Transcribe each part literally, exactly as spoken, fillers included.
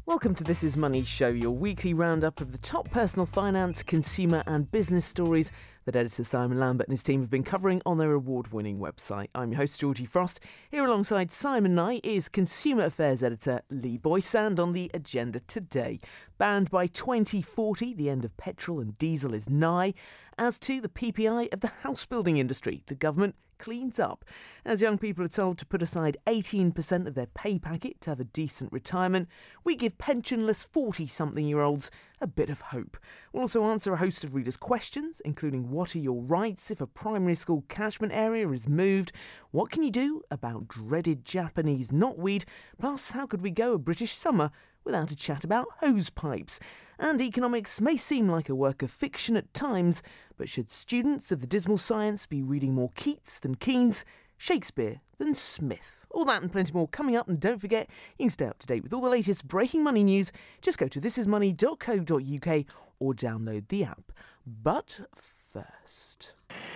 Welcome to This Is Money Show, your weekly roundup of the top personal finance, consumer and business stories that editor Simon Lambert and his team have been covering on their award-winning website. I'm your host, Georgie Frost. Here alongside Simon and I is consumer affairs editor Lee Boyce. On the agenda today, banned by twenty forty, the end of petrol and diesel is nigh. As to the P P I of the house building industry, the government cleans up, as young people are told to put aside eighteen percent of their pay packet to have a decent retirement. We give pensionless forty-something-year-olds a bit of hope. We'll also answer a host of readers' questions, including what are your rights if a primary school catchment area is moved? What can you do about dreaded Japanese knotweed? Plus, how could we go a British summer without a chat about hose pipes? And economics may seem like a work of fiction at times, but should students of the dismal science be reading more Keats than Keynes, Shakespeare than Smith? All that and plenty more coming up, and don't forget, you can stay up to date with all the latest breaking money news. Just go to this is money dot co dot uk or download the app. But first...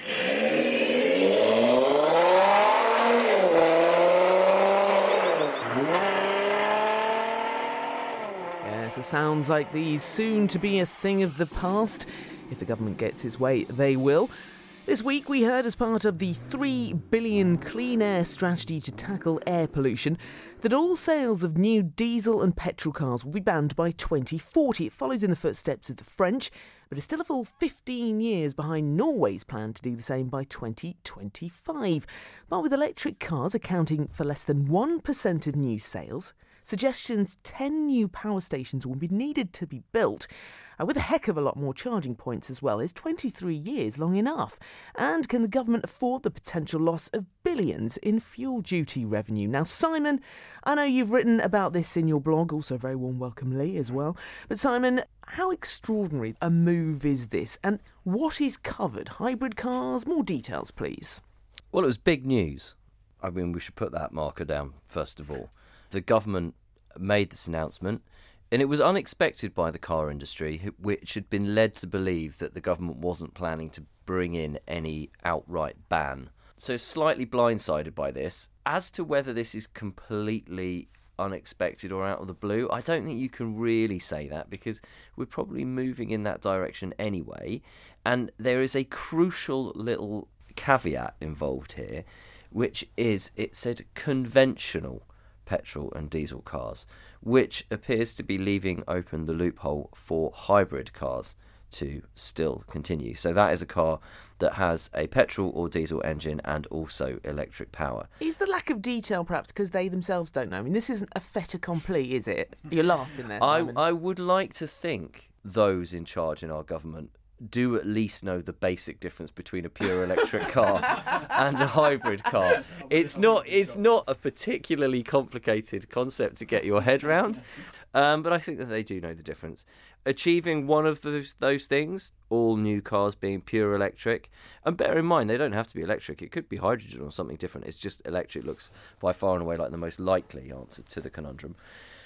Yes, it sounds like these soon to be a thing of the past. If the government gets its way, they will. This week we heard, as part of the three billion clean air strategy to tackle air pollution, that all sales of new diesel and petrol cars will be banned by twenty forty. It follows in the footsteps of the French, but is still a full fifteen years behind Norway's plan to do the same by twenty twenty-five. But with electric cars accounting for less than one percent of new sales, suggestions ten new power stations will be needed to be built, uh, with a heck of a lot more charging points as well. Is twenty-three years long enough? And can the government afford the potential loss of billions in fuel duty revenue? Now, Simon, I know you've written about this in your blog, also very warm welcome Lee as well. But Simon, how extraordinary a move is this? And what is covered? Hybrid cars? More details, please. Well, it was big news. I mean, we should put that marker down, first of all. The government made this announcement, and it was unexpected by the car industry, which had been led to believe that the government wasn't planning to bring in any outright ban. So slightly blindsided by this. As to whether this is completely unexpected or out of the blue, I don't think you can really say that, because we're probably moving in that direction anyway. And there is a crucial little caveat involved here, which is, it said conventional petrol and diesel cars, which appears to be leaving open the loophole for hybrid cars to still continue. So that is a car that has a petrol or diesel engine and also electric power. Is the lack of detail perhaps because they themselves don't know? I mean, this isn't a fait accompli, is it? You're laughing there, Simon. I, I would like to think those in charge in our government do at least know the basic difference between a pure electric car and a hybrid car. It's not it's not a particularly complicated concept to get your head round, um, but I think that they do know the difference. Achieving one of those, those things, all new cars being pure electric, and bear in mind, they don't have to be electric. It could be hydrogen or something different. It's just electric looks by far and away like the most likely answer to the conundrum.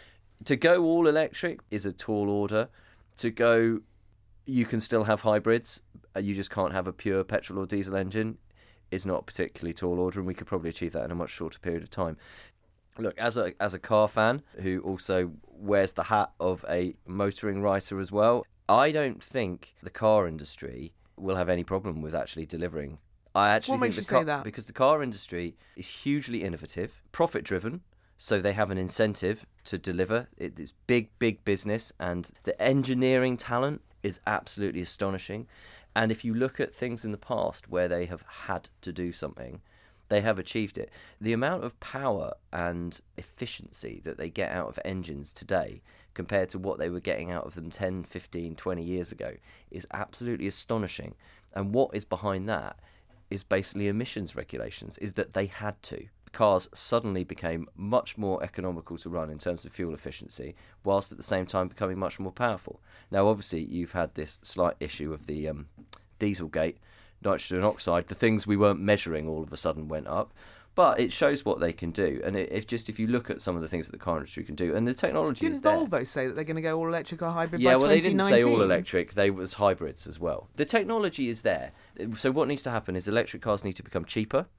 To go all electric is a tall order. To go... You can still have hybrids, you just can't have a pure petrol or diesel engine. It's not a particularly tall order, and we could probably achieve that in a much shorter period of time. Look, as a as a car fan who also wears the hat of a motoring writer as well, I don't think the car industry will have any problem with actually delivering. I actually what think makes the you car, say that? Because the car industry is hugely innovative, profit-driven, so they have an incentive to deliver. It's big, big business, and the engineering talent is absolutely astonishing. And if you look at things in the past where they have had to do something, they have achieved it. The amount of power and efficiency that they get out of engines today compared to what they were getting out of them ten, fifteen, twenty years ago is absolutely astonishing. And what is behind that is basically emissions regulations, is that they had to. Cars suddenly became much more economical to run in terms of fuel efficiency, whilst at the same time becoming much more powerful. Now, obviously, you've had this slight issue of the um, Dieselgate, nitrogen oxide. The things we weren't measuring all of a sudden went up, but it shows what they can do. And it, if just if you look at some of the things that the car industry can do, and the technology Didn't is there. Volvo say that they're going to go all electric or hybrid yeah, by well, they twenty nineteen? didn't say all electric. They was hybrids as well. The technology is there. So what needs to happen is electric cars need to become cheaper.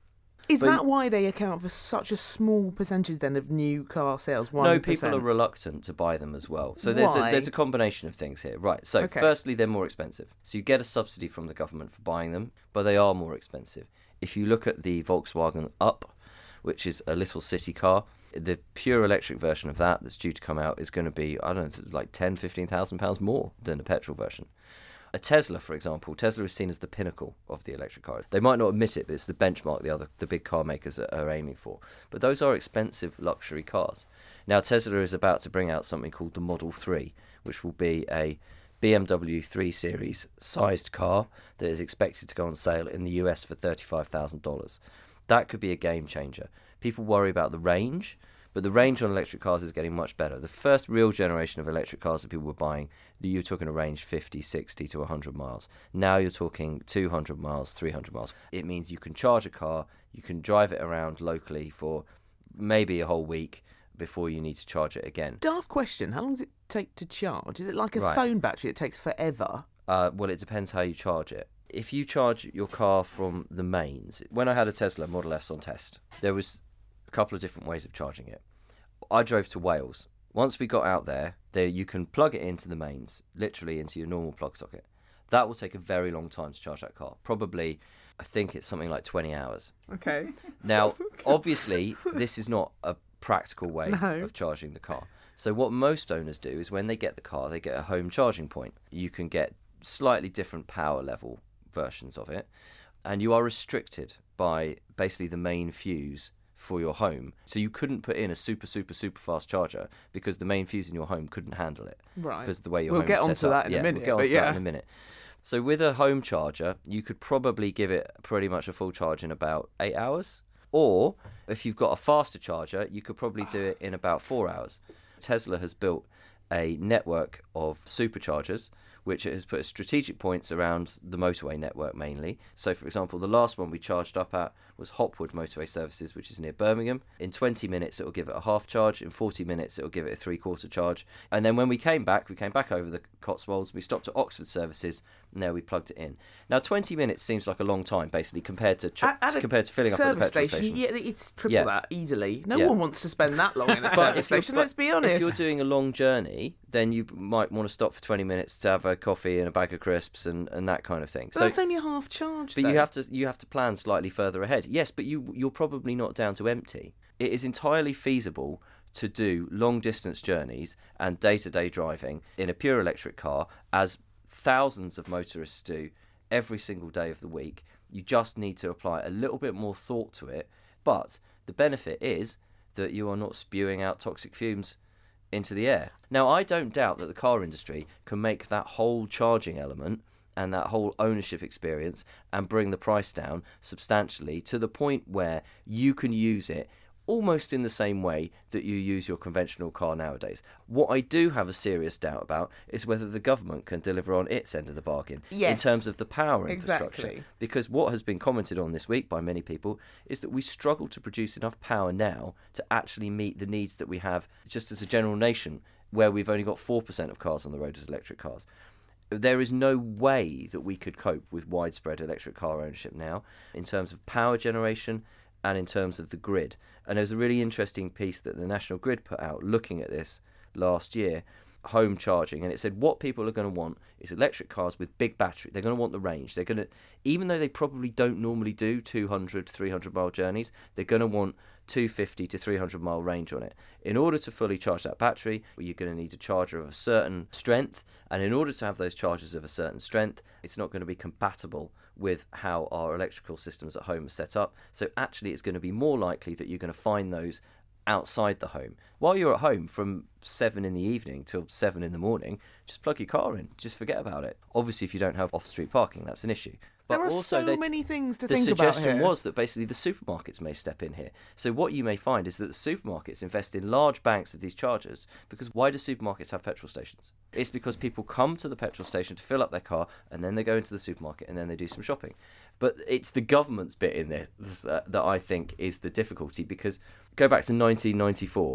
Is But that why they account for such a small percentage then of new car sales? one percent? No, people are reluctant to buy them as well. So there's Why? a, there's a combination of things here. Right, so Okay. firstly, they're more expensive. So you get a subsidy from the government for buying them, but they are more expensive. If you look at the Volkswagen Up, which is a little city car, the pure electric version of that that's due to come out is going to be, I don't know, like ten, fifteen thousand pounds more than the petrol version. A Tesla, for example, Tesla is seen as the pinnacle of the electric car. They might not admit it, but it's the benchmark the other the big car makers are, are aiming for. But those are expensive luxury cars. Now, Tesla is about to bring out something called the Model three, which will be a B M W three Series sized car that is expected to go on sale in the U S for thirty-five thousand dollars. That could be a game changer. People worry about the range, but the range on electric cars is getting much better. The first real generation of electric cars that people were buying, you're talking a range fifty, sixty to one hundred miles. Now you're talking two hundred miles, three hundred miles. It means you can charge a car, you can drive it around locally for maybe a whole week before you need to charge it again. Daft question. How long does it take to charge? Is it like a Right. phone battery? It takes forever. Uh, well, it depends how you charge it. If you charge your car from the mains, when I had a Tesla Model S on test, there was a couple of different ways of charging it. I drove to Wales. Once we got out there, there you can plug it into the mains, literally into your normal plug socket. That will take a very long time to charge that car. Probably, I think it's something like twenty hours. Okay. Now, obviously, this is not a practical way No. of charging the car. So what most owners do is when they get the car, they get a home charging point. You can get slightly different power level versions of it, and you are restricted by basically the main fuse for your home. So you couldn't put in a super, super, super fast charger because the main fuse in your home couldn't handle it. Right. Because the way your We'll home get is set onto up. that in a Yeah, minute, We'll get but onto yeah. that in a minute. So with a home charger, you could probably give it pretty much a full charge in about eight hours. Or if you've got a faster charger, you could probably do it in about four hours. Tesla has built a network of superchargers, which it has put strategic points around the motorway network mainly. So, for example, the last one we charged up at was Hopwood Motorway Services, which is near Birmingham. In twenty minutes, it will give it a half charge. In forty minutes, it will give it a three-quarter charge. And then when we came back, we came back over the Cotswolds, we stopped at Oxford Services, and there we plugged it in. Now, twenty minutes seems like a long time, basically, compared to ch- At- at a compared to filling up at the service petrol station, station. yeah, it's triple Yeah. that easily. No Yeah. one wants to spend that long in a But service if you're- station. but Let's be honest. If you're doing a long journey, then you might want to stop for twenty minutes to have a coffee and a bag of crisps and, and that kind of thing. But that's only a half charge. But though. you have to you have to plan slightly further ahead. Yes, but you you're probably not down to empty. It is entirely feasible to do long distance journeys and day to day driving in a pure electric car, as thousands of motorists do every single day of the week. You just need to apply a little bit more thought to it. But the benefit is that you are not spewing out toxic fumes into the air. Now, I don't doubt that the car industry can make that whole charging element and that whole ownership experience and bring the price down substantially to the point where you can use it almost in the same way that you use your conventional car nowadays. What I do have a serious doubt about is whether the government can deliver on its end of the bargain in Yes. terms of the power infrastructure. Exactly. Because what has been commented on this week by many people is that we struggle to produce enough power now to actually meet the needs that we have just as a general nation, where we've only got four percent of cars on the road as electric cars. There is no way that we could cope with widespread electric car ownership now in terms of power generation and in terms of the grid. And there's a really interesting piece that the National Grid put out looking at this last year, home charging, and it said what people are going to want is electric cars with big battery. They're going to want the range. They're going to, even though they probably don't normally do two hundred, three hundred mile journeys, they're going to want two hundred fifty to three hundred mile range on it. In order to fully charge that battery, you're going to need a charger of a certain strength, and in order to have those chargers of a certain strength, it's not going to be compatible with how our electrical systems at home are set up. So actually it's going to be more likely that you're going to find those outside the home. While you're at home from seven in the evening till seven in the morning, just plug your car in, just forget about it. Obviously if you don't have off-street parking, that's an issue. But there are also so they- many things to the think about suggestion here. was that basically the supermarkets may step in here. So what you may find is that the supermarkets invest in large banks of these chargers, because why do supermarkets have petrol stations? It's because people come to the petrol station to fill up their car, and then they go into the supermarket, and then they do some shopping. But it's the government's bit in this uh, that I think is the difficulty, because go back to nineteen ninety-four,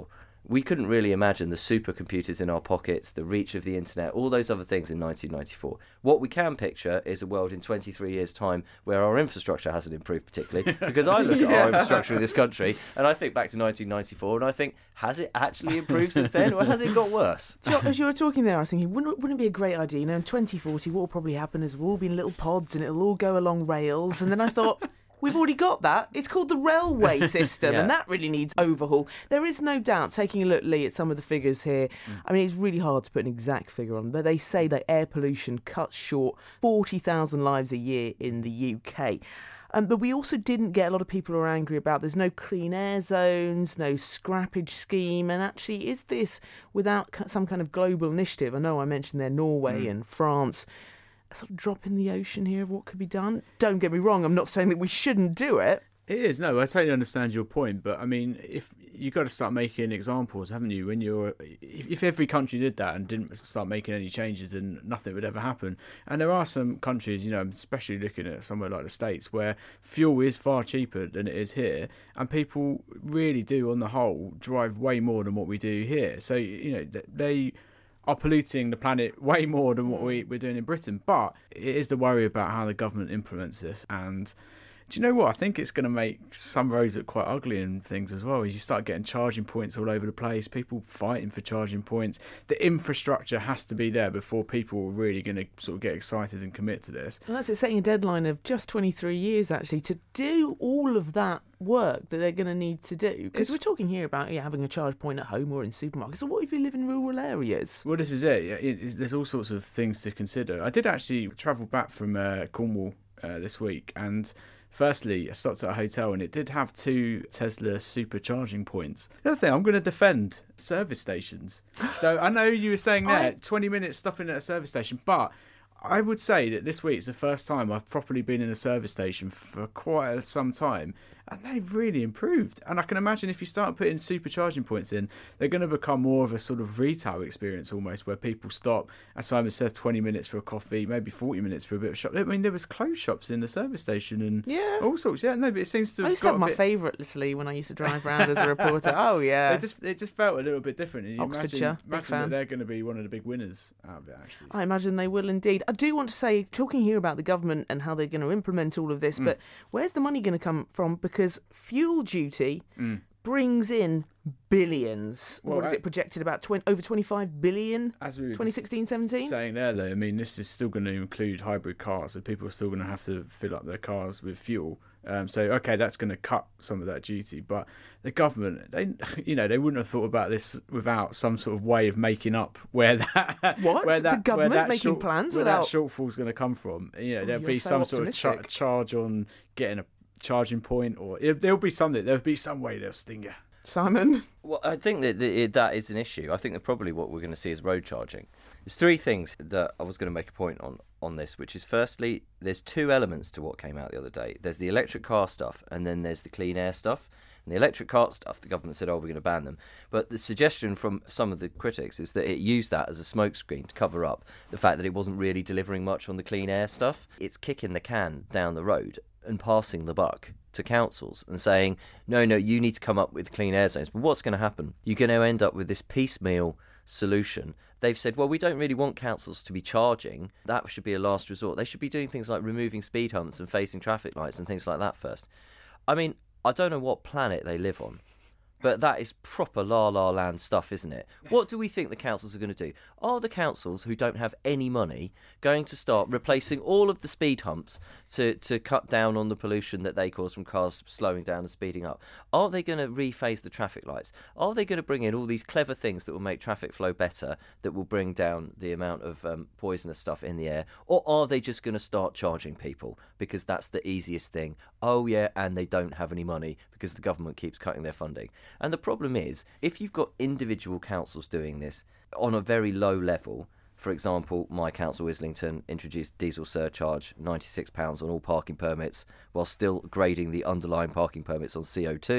We couldn't really imagine the supercomputers in our pockets, the reach of the internet, all those other things in nineteen ninety-four. What we can picture is a world in twenty-three years' time where our infrastructure hasn't improved particularly, because I look yeah. at our infrastructure in this country and I think back to nineteen ninety-four and I think, has it actually improved since then, or has it got worse? As you were talking there, I was thinking, wouldn't, wouldn't it be a great idea, you know, in twenty forty, what will probably happen is we'll all be in little pods and it'll all go along rails, and then I thought... We've already got that. It's called the railway system, yeah. and that really needs overhaul. There is no doubt, taking a look, Lee, at some of the figures here, mm. I mean, it's really hard to put an exact figure on, but they say that air pollution cuts short forty thousand lives a year in the U K. Um, but we also didn't get a lot of people who are angry about there's no clean air zones, no scrappage scheme, and actually is this without some kind of global initiative? I know I mentioned there Norway mm. and France. Sort of drop in the ocean here of what could be done. Don't get me wrong, I'm not saying that we shouldn't do it. It is, no, I totally understand your point, but I mean, if you've got to start making examples, haven't you? When you're, if, if every country did that and didn't start making any changes, then nothing would ever happen. And there are some countries, you know, especially looking at somewhere like the States, where fuel is far cheaper than it is here, and people really do, on the whole, drive way more than what we do here. So, you know, they are polluting the planet way more than what we, we're doing in Britain. But it is the worry about how the government implements this. And do you know what? I think it's going to make some roads look quite ugly and things as well. As you start getting charging points all over the place, people fighting for charging points. The infrastructure has to be there before people are really going to sort of get excited and commit to this. And that's it, setting a deadline of just twenty-three years, actually, to do all of that work that they're going to need to do. Because we're talking here about yeah, having a charge point at home or in supermarkets. So what if you live in rural areas? Well, this is it. it, it there's all sorts of things to consider. I did actually travel back from uh, Cornwall uh, this week, and firstly, I stopped at a hotel and it did have two Tesla supercharging points. The other thing, I'm going to defend service stations. So I know you were saying there, I... twenty minutes stopping at a service station, but I would say that this week's the first time I've properly been in a service station for quite some time, and they've really improved. And I can imagine if you start putting supercharging points in, they're going to become more of a sort of retail experience almost, where people stop, as Simon says, twenty minutes for a coffee, maybe forty minutes for a bit of shop. I mean, there was clothes shops in the service station and yeah. all sorts. Yeah, no, but it seems to have I used got to have my bit... favourite, Lee, when I used to drive around as a reporter. Oh, yeah. It just, it just felt a little bit different. And you Oxfordshire, imagine, imagine that they're going to be one of the big winners out of it, actually. I imagine they will indeed. I do want to say, talking here about the government and how they're going to implement all of this, mm. but where's the money going to come from? Because fuel duty mm. brings in billions. Well, what is I, it projected about? twenty, over twenty-five billion? As we were twenty sixteen seventeen? Saying there, though, I mean, this is still going to include hybrid cars, so people are still going to have to fill up their cars with fuel. Um, so, okay, that's going to cut some of that duty. But the government, they, you know, they wouldn't have thought about this without some sort of way of making up where that... What? Where that, the government where that making short, plans where without... that shortfall's going to come from. You know, oh, there'll be so some optimistic. sort of ch- charge on getting a charging point, or it, there'll be something. There'll be some way they'll sting you. Simon? Well, I think that that, that is an issue. I think that probably what we're going to see is road charging. There's three things that I was going to make a point on on this, which is firstly, there's two elements to what came out the other day. There's the electric car stuff, and then there's the clean air stuff. And the electric car stuff, the government said, oh, we're going to ban them. But the suggestion from some of the critics is that it used that as a smokescreen to cover up the fact that it wasn't really delivering much on the clean air stuff. It's kicking the can down the road and passing the buck to councils and saying, no, no, you need to come up with clean air zones. But what's going to happen? You're going to end up with this piecemeal solution. They've said, well, we don't really want councils to be charging. That should be a last resort. They should be doing things like removing speed humps and facing traffic lights and things like that first. I mean, I don't know what planet they live on, but that is proper la-la land stuff, isn't it? What do we think the councils are going to do? Are the councils, who don't have any money, going to start replacing all of the speed humps to, to cut down on the pollution that they cause from cars slowing down and speeding up? Are they going to rephase the traffic lights? Are they going to bring in all these clever things that will make traffic flow better, that will bring down the amount of um, poisonous stuff in the air? Or are they just going to start charging people because that's the easiest thing? Oh, yeah, and they don't have any money because the government keeps cutting their funding. And the problem is, if you've got individual councils doing this on a very low level, for example, my council, Islington, introduced diesel surcharge, ninety-six pounds on all parking permits, while still grading the underlying parking permits on C O two,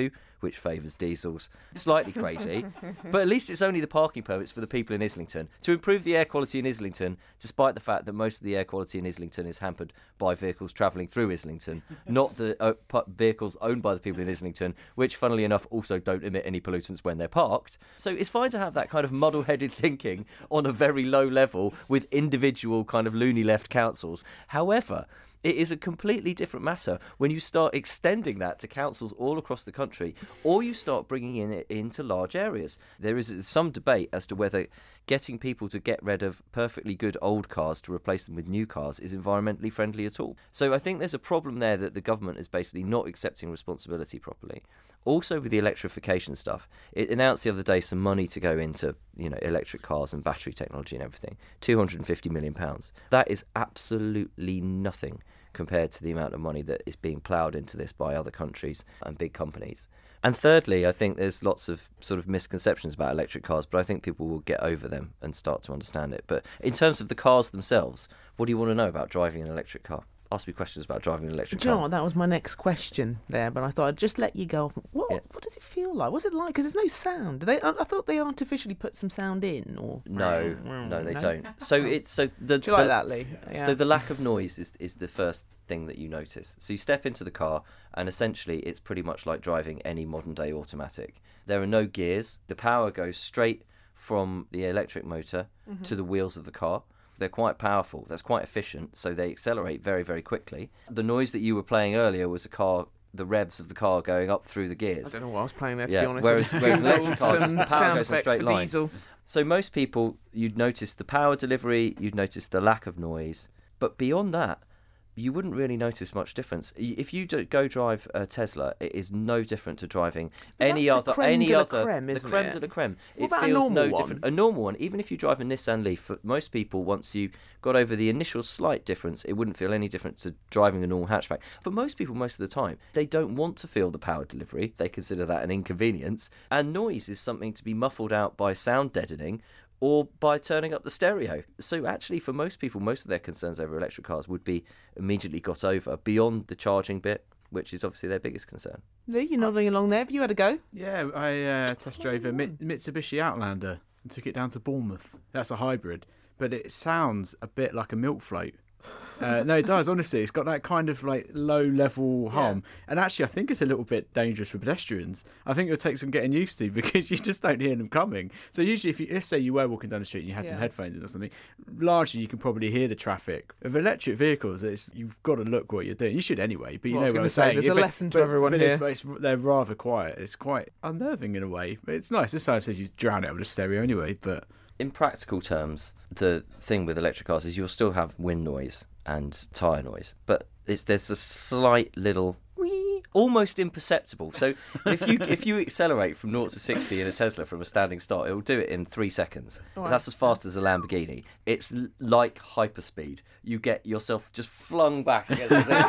which favours diesels. Slightly crazy, but at least it's only the parking permits for the people in Islington. To improve the air quality in Islington, despite the fact that most of the air quality in Islington is hampered by vehicles travelling through Islington, not the uh, pu- vehicles owned by the people in Islington, which, funnily enough, also don't emit any pollutants when they're parked. So it's fine to have that kind of muddle-headed thinking on a very low level with individual kind of loony left councils. However, it is a completely different matter when you start extending that to councils all across the country, or you start bringing in it into large areas. There is some debate as to whether getting people to get rid of perfectly good old cars to replace them with new cars is environmentally friendly at all. So I think there's a problem there that the government is basically not accepting responsibility properly. Also, with the electrification stuff, it announced the other day some money to go into, you know, electric cars and battery technology and everything. two hundred fifty million pounds. That is absolutely nothing compared to the amount of money that is being ploughed into this by other countries and big companies. And thirdly, I think there's lots of sort of misconceptions about electric cars, but I think people will get over them and start to understand it. But in terms of the cars themselves, what do you want to know about driving an electric car? Ask me questions about driving an electric Do you know car. what? That was my next question there, but I thought I'd just let you go. What Yeah. What does it feel like? What's it like? Because there's no sound. Do they? I, I thought they artificially put some sound in, or No, no, they No? don't. So it's so the, Do you like the- that, Lee? Yeah. So the lack of noise is is the first thing that you notice. So you step into the car, and essentially it's pretty much like driving any modern day automatic. There are no gears. The power goes straight from the electric motor Mm-hmm. to the wheels of the car. They're quite powerful. That's quite efficient. So they accelerate very, very quickly. The noise that you were playing earlier was a car, the revs of the car going up through the gears. I don't know what I was playing there, to Yeah, be honest. whereas- whereas an electric car, just Some the power sound goes in a effects straight for line. diesel. So most people, you'd notice the power delivery, you'd notice the lack of noise, but beyond that, you wouldn't really notice much difference. Y- If you do go drive a Tesla, it is no different to driving But any that's the other, creme any de la other, creme, the isn't creme it? de la creme. What It about a feels normal no one? different. A normal one, even if you drive a Nissan Leaf, for most people, once you got over the initial slight difference, it wouldn't feel any different to driving a normal hatchback. For most people, most of the time, they don't want to feel the power delivery. They consider that an inconvenience. And noise is something to be muffled out by sound deadening or by turning up the stereo. So actually, for most people, most of their concerns over electric cars would be immediately got over, beyond the charging bit, which is obviously their biggest concern. Lee, you're nodding along there. Have you had a go? Yeah, I uh, test drove a Mi- Mitsubishi Outlander and took it down to Bournemouth. That's a hybrid, but it sounds a bit like a milk float. Uh, no, it does, honestly. It's got that kind of like low-level hum. And actually, I think it's a little bit dangerous for pedestrians. I think it'll take some getting used to because you just don't hear them coming. So usually, if you, let's say you were walking down the street and you had some Yeah. headphones in or something, largely you can probably hear the traffic. With electric vehicles, it's, you've got to look what you're doing. You should anyway, but you Well, I was know what gonna I'm say, saying. there's Yeah, a but- lesson to but- everyone but here. It's, it's, they're rather quiet. It's quite unnerving in a way. But it's nice. This side says you drown it with a stereo anyway, but... In practical terms, the thing with electric cars is you'll still have wind noise and tyre noise, but it's there's a slight little wee, almost imperceptible. So if you if you accelerate from zero to sixty in a Tesla from a standing start, it'll do it in three seconds. Right. That's as fast as a Lamborghini. It's l- like hyperspeed. You get yourself just flung back against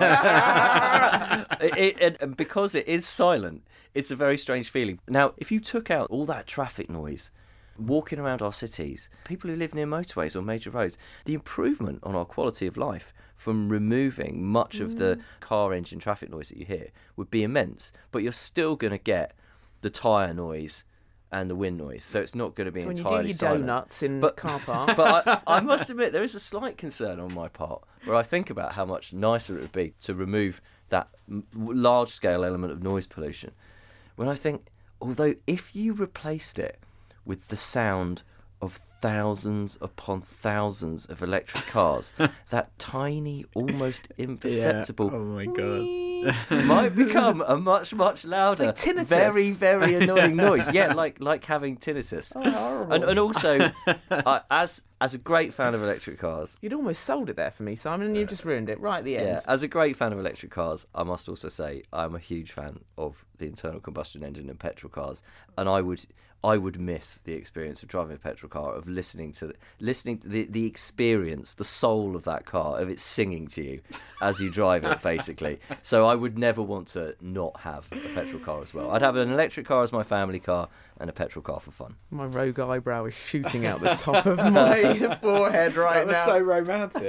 the it, it, and- and because it is silent, it's a very strange feeling. Now, if you took out all that traffic noise, walking around our cities, people who live near motorways or major roads, the improvement on our quality of life from removing much of the car engine traffic noise that you hear would be immense. But you're still going to get the tyre noise and the wind noise, so it's not going to be So when you do entirely your silent. donuts in But- car parks. But I, I must admit, there is a slight concern on my part where I think about how much nicer it would be to remove that m- large-scale element of noise pollution. When I think, although if you replaced it with the sound of thousands upon thousands of electric cars, that tiny, almost imperceptible Yeah. Oh my God. wee might become a much, much louder, Like tinnitus. very, very annoying noise. Yeah, like like having tinnitus. Oh, horrible. And, and also, uh, as as a great fan of electric cars, You'd almost sold it there for me, Simon, and you've just ruined it right at the end. yeah, as a great fan of electric cars, I must also say I'm a huge fan of the internal combustion engine and petrol cars, and I would I would miss the experience of driving a petrol car, of listening to listening to the the experience, the soul of that car, of it singing to you as you drive it, basically. So I would never want to not have a petrol car as well. I'd have an electric car as my family car, and a petrol car for fun. My rogue eyebrow is shooting out the top of my forehead right that was now. so romantic.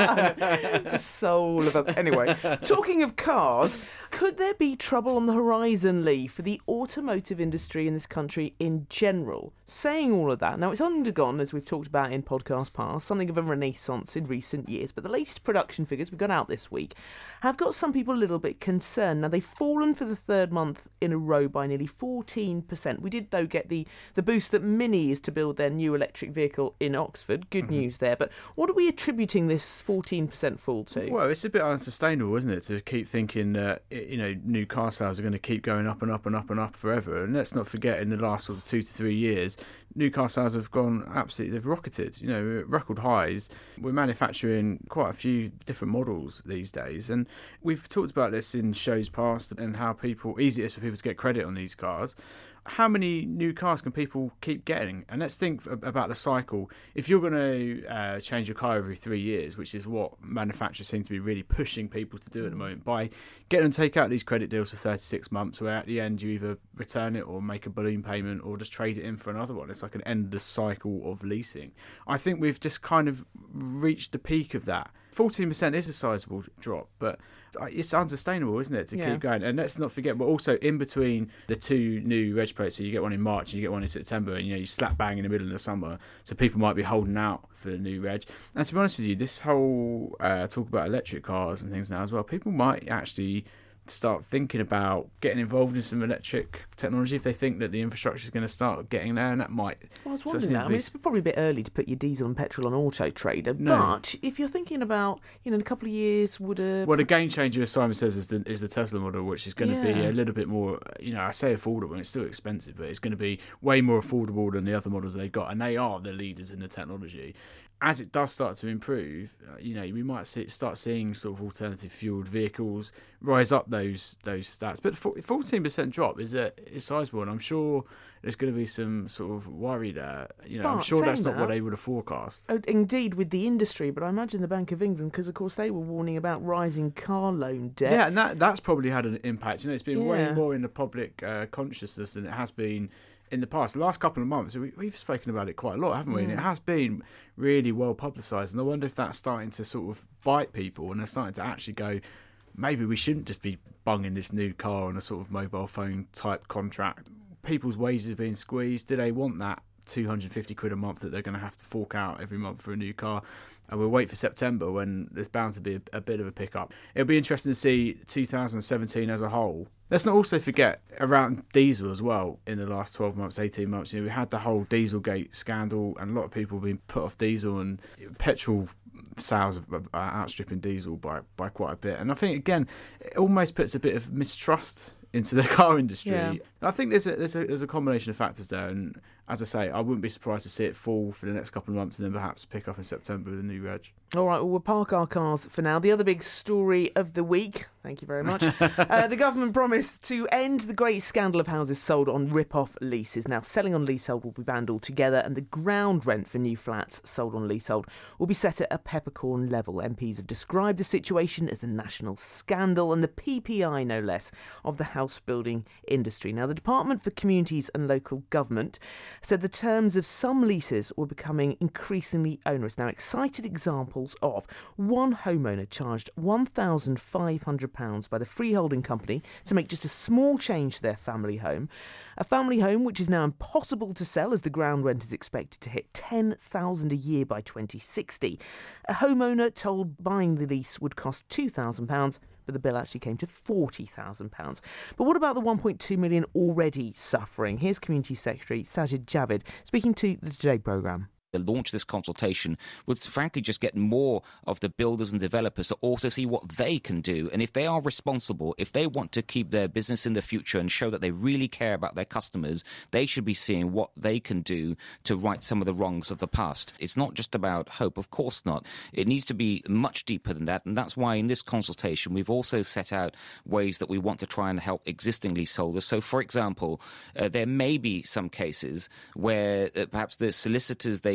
The soul of a... Anyway, talking of cars, could there be trouble on the horizon, Lee, for the automotive industry in this country in general? Saying all of that, now it's undergone, as we've talked about in podcast past, something of a renaissance in recent years, but the latest production figures we got out this week have got some people a little bit concerned. Now, they've fallen for the third month in a row by nearly fourteen percent. We did, though, get the, the boost that Mini is to build their new electric vehicle in Oxford. Good mm-hmm. news there. But what are we attributing this fourteen percent fall to? Well, it's a bit unsustainable, isn't it, to keep thinking that, you know, new car sales are going to keep going up and up and up and up forever. And let's not forget, in the last sort of two to three years, new car sales have gone absolutely, they've rocketed, you know, record highs. We're manufacturing quite a few different models these days. And we've talked about this in shows past and how people, easy it is for people to get credit on these cars. How many new cars can people keep getting? And let's think about the cycle. If you're going to uh, change your car every three years, which is what manufacturers seem to be really pushing people to do at the moment, by getting them to take out these credit deals for thirty-six months, where at the end you either return it or make a balloon payment or just trade it in for another one. It's like an endless cycle of leasing. I think we've just kind of reached the peak of that. fourteen percent is a sizable drop, but it's unsustainable, isn't it, to yeah. keep going? And let's not forget, we're also in between the two new reg plates. So you get one in March and you get one in September, and you know you slap bang in the middle of the summer, so people might be holding out for the new reg. And to be honest with you, this whole uh, talk about electric cars and things now as well, people might actually start thinking about getting involved in some electric technology if they think that the infrastructure is going to start getting there, and that might... Well, I was wondering that. I mean, it's probably a bit early to put your diesel and petrol on Auto Trader, no. but if you're thinking about, you know, in a couple of years, would a... Well, the game changer, as Simon says, is the, is the Tesla model, which is going yeah. to be a little bit more, you know, I say affordable, and it's still expensive, but it's going to be way more affordable than the other models they've got, and they are the leaders in the technology. As it does start to improve, uh, you know, we might see, start seeing sort of alternative fueled vehicles rise up those those stats. But fourteen percent drop is a is sizable, and I'm sure there's going to be some sort of worry there. You know, but I'm sure that's not that, what they would have forecast. Oh, indeed, with the industry, but I imagine the Bank of England, because of course they were warning about rising car loan debt. Yeah, and that that's probably had an impact. You know, it's been yeah. way more in the public uh, consciousness than it has been in the past. The last couple of months, we, we've spoken about it quite a lot, haven't we? Mm. And it has been really well publicised. And I wonder if that's starting to sort of bite people, and they're starting to actually go, maybe we shouldn't just be bunging this new car on a sort of mobile phone type contract. People's wages are being squeezed. Do they want that two hundred fifty quid a month that they're going to have to fork out every month for a new car? And we'll wait for September, when there's bound to be a, a bit of a pickup. It'll be interesting to see two thousand seventeen as a whole. Let's not also forget around diesel as well. In the last twelve months, eighteen months, you know, we had the whole Dieselgate scandal, and a lot of people have been put off diesel, and petrol sales are outstripping diesel by, by quite a bit. And I think, again, it almost puts a bit of mistrust into the car industry. Yeah. I think there's a, there's a there's a combination of factors there, and as I say, I wouldn't be surprised to see it fall for the next couple of months and then perhaps pick up in September with a new reg. All right, well, we'll park our cars for now. The other big story of the week, thank you very much, uh, the government promised to end the great scandal of houses sold on rip-off leases. Now, selling on leasehold will be banned altogether, and the ground rent for new flats sold on leasehold will be set at a peppercorn level. M Ps have described the situation as a national scandal, and the P P I, no less, of the house building industry. Now, the Department for Communities and Local Government said the terms of some leases were becoming increasingly onerous. Now, excited examples of one homeowner charged one thousand five hundred pounds by the freeholding company to make just a small change to their family home. A family home which is now impossible to sell, as the ground rent is expected to hit ten thousand pounds a year by twenty sixty. A homeowner told buying the lease would cost two thousand pounds, but the bill actually came to forty thousand pounds. But what about the one point two million already suffering? Here's Community Secretary Sajid Javid speaking to the Today programme. The launch of this consultation would frankly just get more of the builders and developers to also see what they can do. And if they are responsible, if they want to keep their business in the future and show that they really care about their customers, they should be seeing what they can do to right some of the wrongs of the past. It's not just about hope, of course not. It needs to be much deeper than that. And that's why in this consultation, we've also set out ways that we want to try and help existing leaseholders. So, for example, uh, there may be some cases where uh, perhaps the solicitors they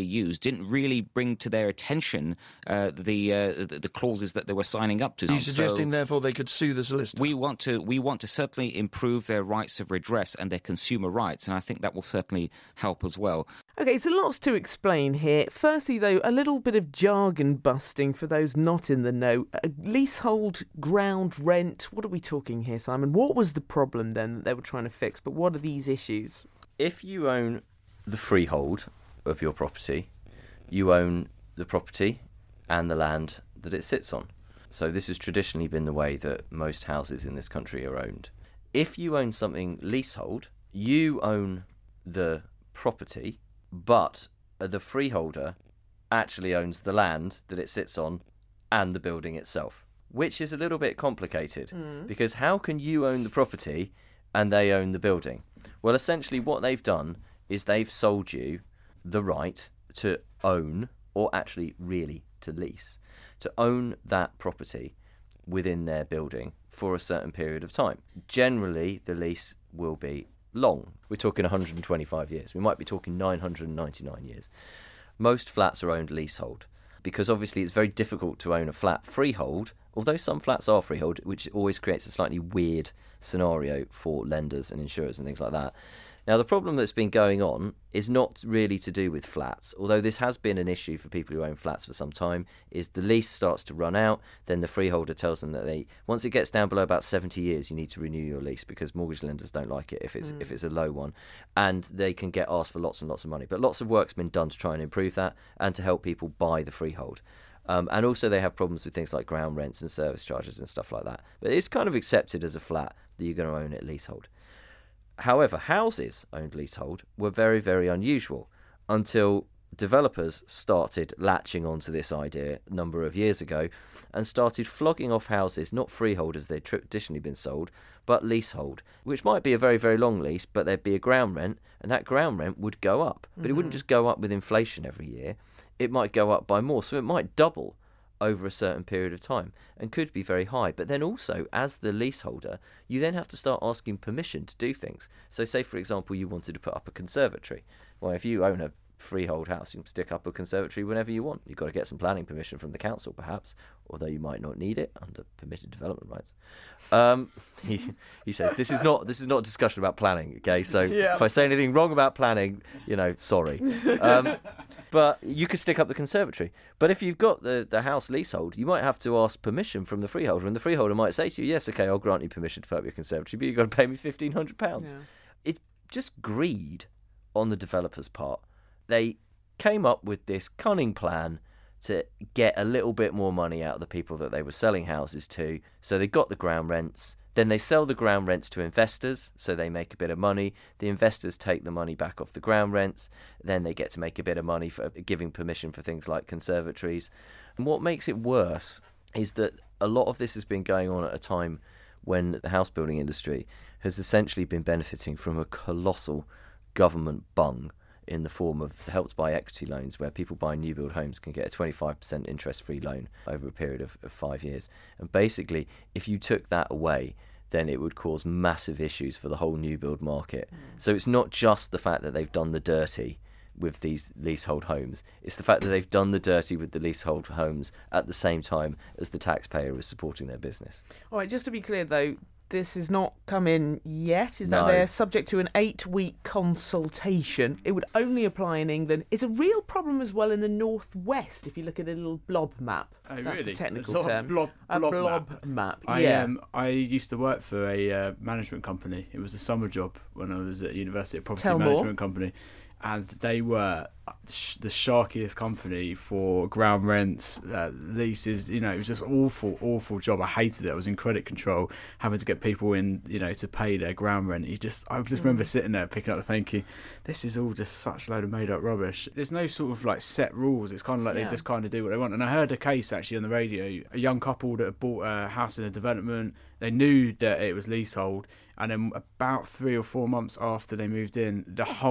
used didn't really bring to their attention uh, the, uh, the the clauses that they were signing up to. Are you suggesting, so therefore, they could sue the solicitor? We want to we want to certainly improve their rights of redress and their consumer rights, and I think that will certainly help as well. OK, so lots to explain here. Firstly, though, a little bit of jargon busting for those not in the know. A leasehold, ground rent, what are we talking here, Simon? What was the problem then that they were trying to fix? But what are these issues? If you own the freehold of your property, you own the property and the land that it sits on. So this has traditionally been the way that most houses in this country are owned. If you own something leasehold, you own the property, but the freeholder actually owns the land that it sits on and the building itself, which is a little bit complicated mm. because how can you own the property and they own the building? Well, essentially what they've done is they've sold you the right to own, or actually really to lease, to own that property within their building for a certain period of time. Generally, the lease will be long. We're talking one hundred twenty-five years. We might be talking nine hundred ninety-nine years. Most flats are owned leasehold because obviously it's very difficult to own a flat freehold, although some flats are freehold, which always creates a slightly weird scenario for lenders and insurers and things like that. Now, the problem that's been going on is not really to do with flats, although this has been an issue for people who own flats for some time, is the lease starts to run out, then the freeholder tells them that they, once it gets down below about seventy years, you need to renew your lease because mortgage lenders don't like it if it's mm. if it's a low one, and they can get asked for lots and lots of money. But lots of work's been done to try and improve that and to help people buy the freehold. Um, and also they have problems with things like ground rents and service charges and stuff like that. But it's kind of accepted as a flat that you're going to own it leasehold. However, houses owned leasehold were very, very unusual until developers started latching onto this idea a number of years ago and started flogging off houses, not freehold as they'd traditionally been sold, but leasehold, which might be a very, very long lease, but there'd be a ground rent, and that ground rent would go up. But mm-hmm. it wouldn't just go up with inflation every year. It might go up by more, so it might double over a certain period of time and could be very high. But then also, as the leaseholder, you then have to start asking permission to do things. So say, for example, you wanted to put up a conservatory. Well, if you own a freehold house, you can stick up a conservatory whenever you want. You've got to get some planning permission from the council, perhaps, although you might not need it under permitted development rights. Um, he, he says, this is not this is not a discussion about planning, okay? So yeah. If I say anything wrong about planning, you know, sorry. Um, but you could stick up the conservatory. But if you've got the, the house leasehold, you might have to ask permission from the freeholder, and the freeholder might say to you, yes, okay, I'll grant you permission to put up your conservatory, but you've got to pay me fifteen hundred pounds. Yeah. It's just greed on the developer's part. They came up with this cunning plan to get a little bit more money out of the people that they were selling houses to. So they got the ground rents. Then they sell the ground rents to investors, so they make a bit of money. The investors take the money back off the ground rents. Then they get to make a bit of money for giving permission for things like conservatories. And what makes it worse is that a lot of this has been going on at a time when the house building industry has essentially been benefiting from a colossal government bung in the form of Help to Buy equity loans, where people buying new build homes can get a twenty-five percent interest-free loan over a period of, of five years. And basically, if you took that away, then it would cause massive issues for the whole new build market. Mm. So it's not just the fact that they've done the dirty with these leasehold homes, it's the fact that they've done the dirty with the leasehold homes at the same time as the taxpayer is supporting their business. All right, just to be clear though, this has not come in yet. Is that No. they're subject to an eight-week consultation? It would only apply in England. It's a real problem as well in the northwest. If you look at a little blob map, Oh, that's really? the technical There's a term. blob- a blob blob map. map. I Yeah. um I used to work for a uh, management company. It was a summer job when I was at university, a property Tell more. management company, and they were sh- the sharkiest company for ground rents, uh, leases. You know, it was just awful, awful job. I hated it. I was in credit control, having to get people in, you know, to pay their ground rent. You just, I just remember sitting there picking up the thinking, this is all just such a load of made up rubbish. There's no sort of like set rules. It's kind of like Yeah. they just kind of do what they want. And I heard a case actually on the radio, a young couple that had bought a house in a development. They knew that it was leasehold, and then about three or four months after they moved in, the whole